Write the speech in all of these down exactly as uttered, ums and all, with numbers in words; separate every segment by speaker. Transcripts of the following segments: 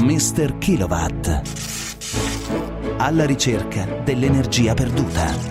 Speaker 1: mister Kilowatt. Alla ricerca dell'energia perduta.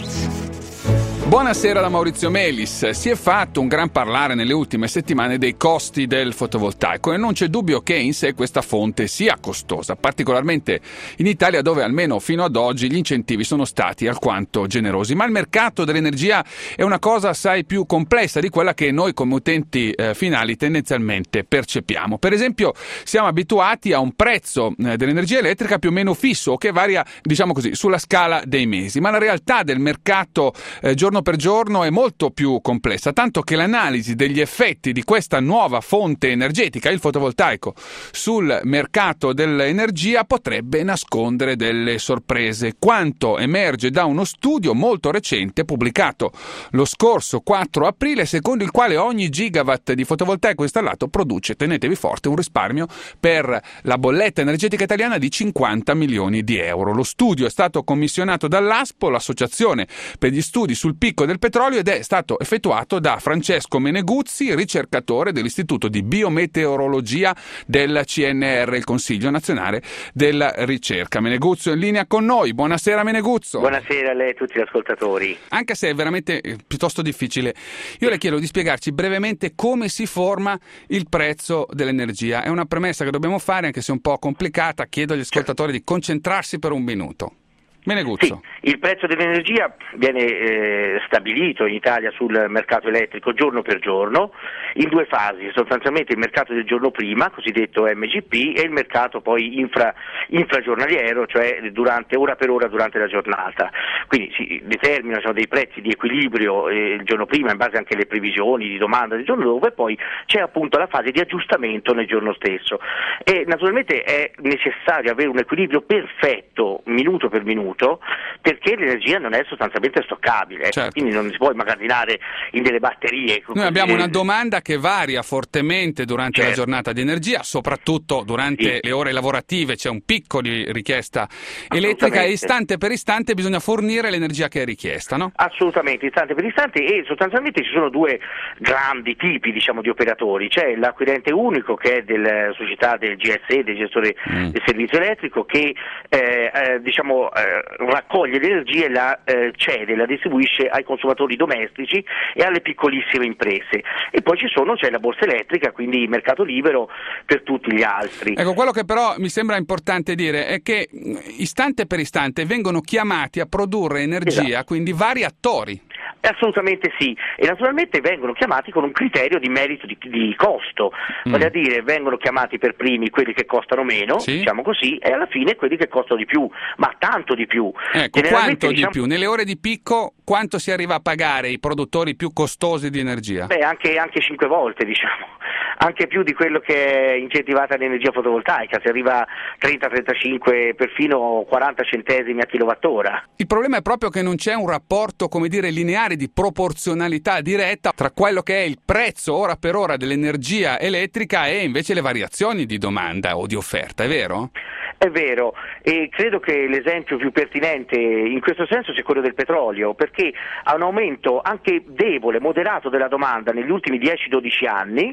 Speaker 2: Buonasera da Maurizio Melis. Si è fatto un gran parlare nelle ultime settimane dei costi del fotovoltaico e non c'è dubbio che in sé questa fonte sia costosa, particolarmente in Italia dove almeno fino ad oggi gli incentivi sono stati alquanto generosi. Ma il mercato dell'energia è una cosa assai più complessa di quella che noi come utenti eh, finali tendenzialmente percepiamo. Per esempio siamo abituati a un prezzo eh, dell'energia elettrica più o meno fisso che varia, diciamo così, sulla scala dei mesi, ma la realtà del mercato eh, giorno per giorno è molto più complessa, tanto che l'analisi degli effetti di questa nuova fonte energetica, il fotovoltaico, sul mercato dell'energia potrebbe nascondere delle sorprese. Quanto emerge da uno studio molto recente pubblicato lo scorso quattro aprile, secondo il quale ogni gigawatt di fotovoltaico installato produce, tenetevi forte, un risparmio per la bolletta energetica italiana di cinquanta milioni di euro. Lo studio è stato commissionato dall'ASPO, l'associazione per gli studi sul picco del petrolio, ed è stato effettuato da Francesco Meneguzzi, ricercatore dell'Istituto di Biometeorologia del C N R, il Consiglio Nazionale della Ricerca. Meneguzzo in linea con noi. Buonasera Meneguzzo.
Speaker 3: Buonasera a lei e a tutti gli ascoltatori.
Speaker 2: Anche se è veramente eh, piuttosto difficile, io le chiedo di spiegarci brevemente come si forma il prezzo dell'energia. È una premessa che dobbiamo fare, anche se un po' complicata. Chiedo agli ascoltatori di concentrarsi per un minuto. Meneguzzo.
Speaker 3: Sì, il prezzo dell'energia viene eh, stabilito in Italia sul mercato elettrico giorno per giorno in due fasi, sostanzialmente il mercato del giorno prima, cosiddetto M G P, e il mercato poi infra, infragiornaliero, cioè durante, ora per ora durante la giornata. Quindi si determinano diciamo, dei prezzi di equilibrio eh, il giorno prima in base anche alle previsioni di domanda del giorno dopo, e poi c'è appunto la fase di aggiustamento nel giorno stesso. E naturalmente è necessario avere un equilibrio perfetto minuto per minuto, perché l'energia non è sostanzialmente stoccabile,
Speaker 2: certo.
Speaker 3: Quindi non si può immagazzinare in delle batterie.
Speaker 2: Noi abbiamo una domanda che varia fortemente durante
Speaker 3: certo.
Speaker 2: la giornata di energia, soprattutto durante sì. le ore lavorative c'è un picco di richiesta elettrica e istante per istante bisogna fornire l'energia che è richiesta, no?
Speaker 3: Assolutamente, istante per istante, e sostanzialmente ci sono due grandi tipi diciamo di operatori. C'è l'acquirente unico, che è della società del G S E, del gestore mm. del servizio elettrico, che eh, eh, diciamo eh, raccoglie l'energia e la eh, cede, la distribuisce ai consumatori domestici e alle piccolissime imprese. E poi ci sono, c'è la borsa elettrica, quindi il mercato libero per tutti gli altri.
Speaker 2: Ecco, quello che però mi sembra importante dire è che istante per istante vengono chiamati a produrre energia, esatto. quindi vari attori.
Speaker 3: Assolutamente sì, e naturalmente vengono chiamati con un criterio di merito di, di costo, mm. vale a dire vengono chiamati per primi quelli che costano meno, sì. diciamo così, e alla fine quelli che costano di più, ma tanto di più.
Speaker 2: Ecco, quanto diciamo, di più? Nelle ore di picco quanto si arriva a pagare i produttori più costosi di energia?
Speaker 3: Beh, anche, anche cinque volte diciamo, anche più di quello che è incentivata l'energia fotovoltaica, si arriva a trenta trentacinque, perfino quaranta centesimi a kilowattora.
Speaker 2: Il problema è proprio che non c'è un rapporto, come dire, lineare di proporzionalità diretta tra quello che è il prezzo ora per ora dell'energia elettrica e invece le variazioni di domanda o di offerta, è vero?
Speaker 3: È vero, e credo che l'esempio più pertinente in questo senso sia quello del petrolio, perché ha un aumento anche debole, moderato della domanda negli ultimi dieci dodici anni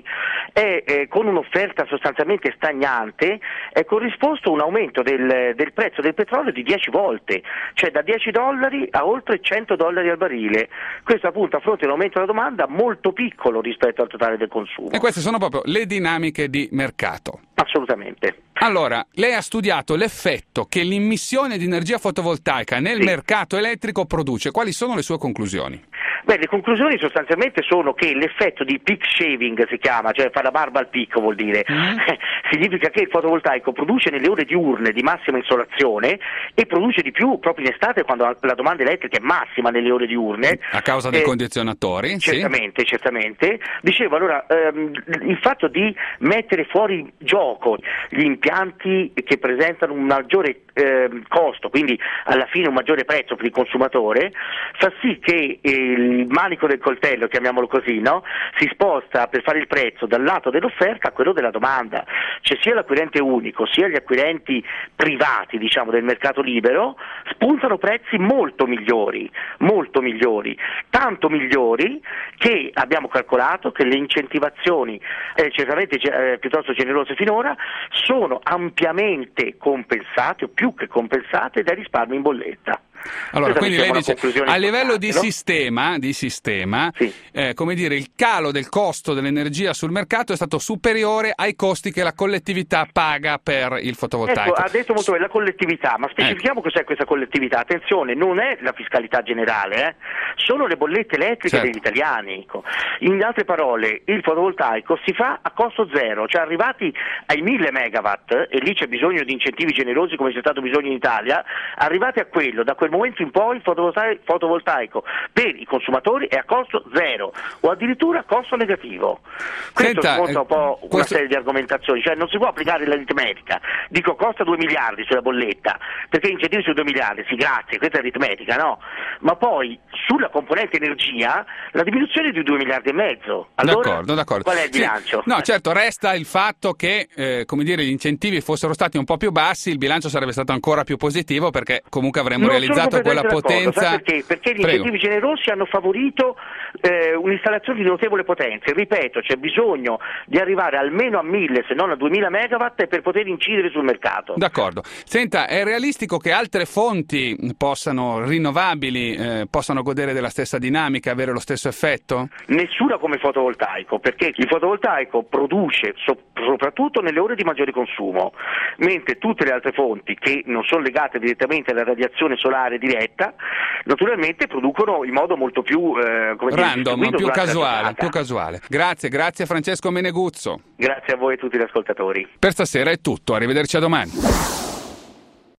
Speaker 3: e eh, con un'offerta sostanzialmente stagnante è corrisposto un aumento del, del prezzo del petrolio di dieci volte, cioè da dieci dollari a oltre cento dollari al barile. Questo appunto a fronte di un aumento della domanda molto piccolo rispetto al totale del consumo.
Speaker 2: E queste sono proprio le dinamiche di mercato.
Speaker 3: Assolutamente.
Speaker 2: Allora, lei ha studiato l'effetto che l'immissione di energia fotovoltaica nel
Speaker 3: sì.
Speaker 2: mercato elettrico produce. Quali sono le sue conclusioni?
Speaker 3: Beh, le conclusioni sostanzialmente sono che l'effetto di peak shaving si chiama, cioè fa la barba al picco vuol dire, mm. significa che il fotovoltaico produce nelle ore diurne di massima insolazione e produce di più proprio in estate quando la domanda elettrica è massima nelle ore diurne.
Speaker 2: A causa dei
Speaker 3: eh,
Speaker 2: condizionatori?
Speaker 3: Certamente,
Speaker 2: sì.
Speaker 3: certamente. Dicevo allora, ehm, il fatto di mettere fuori gioco gli impianti che presentano un maggiore eh, costo, quindi alla fine un maggiore prezzo per il consumatore, fa sì che il manico del coltello, chiamiamolo così, no? Si sposta per fare il prezzo dal lato dell'offerta a quello della domanda, cioè sia l'acquirente unico sia gli acquirenti privati, diciamo, del mercato libero spuntano prezzi molto migliori, molto migliori, tanto migliori che abbiamo calcolato che le incentivazioni eh, certamente eh, piuttosto generose finora sono ampiamente compensate o più che compensate dai risparmi in bolletta.
Speaker 2: Allora, quindi lei dice, a livello di
Speaker 3: no?
Speaker 2: sistema, di sistema
Speaker 3: sì.
Speaker 2: eh, come dire, il calo del costo dell'energia sul mercato è stato superiore ai costi che la collettività paga per il fotovoltaico.
Speaker 3: Ecco, ha detto molto bene la collettività, ma specifichiamo ecco. Cos'è questa collettività. Attenzione, non è la fiscalità generale, eh? Sono le bollette elettriche certo. degli italiani. Ecco. In altre parole, il fotovoltaico si fa a costo zero, cioè arrivati ai mille megawatt, e lì c'è bisogno di incentivi generosi come c'è stato bisogno in Italia, arrivati a quello, da quel momento in poi il fotovoltaico, fotovoltaico per i consumatori è a costo zero o addirittura a costo negativo. Questo
Speaker 2: Senta,
Speaker 3: smonta un po' una
Speaker 2: questo...
Speaker 3: serie di argomentazioni, cioè non si può applicare l'aritmetica, dico costa due miliardi sulla bolletta, perché incentivi su due miliardi, sì grazie, questa è aritmetica, no? Ma poi sulla componente energia la diminuzione è di due miliardi e mezzo. Allora,
Speaker 2: d'accordo, d'accordo.
Speaker 3: Qual è il bilancio?
Speaker 2: Sì. No, certo, resta il fatto che eh, come dire, gli incentivi fossero stati un po' più bassi, il bilancio sarebbe stato ancora più positivo perché comunque avremmo
Speaker 3: non
Speaker 2: realizzato quella potenza.
Speaker 3: Sai perché? Perché gli
Speaker 2: Prego.
Speaker 3: incentivi generosi hanno favorito eh, un'installazione di notevole potenza. Ripeto, c'è bisogno di arrivare almeno a mille, se non a duemila megawatt per poter incidere sul mercato.
Speaker 2: D'accordo. Senta, è realistico che altre fonti possano, rinnovabili, eh, possano godere della stessa dinamica, avere lo stesso effetto?
Speaker 3: Nessuna come fotovoltaico, perché il fotovoltaico produce so- soprattutto nelle ore di maggiore consumo, mentre tutte le altre fonti che non sono legate direttamente alla radiazione solare diretta, naturalmente producono in modo molto più eh, come
Speaker 2: random,
Speaker 3: dire,
Speaker 2: più casuale, più casuale. Grazie, grazie Francesco Meneguzzo.
Speaker 3: Grazie a voi e a tutti gli ascoltatori.
Speaker 2: Per stasera è tutto, arrivederci a domani.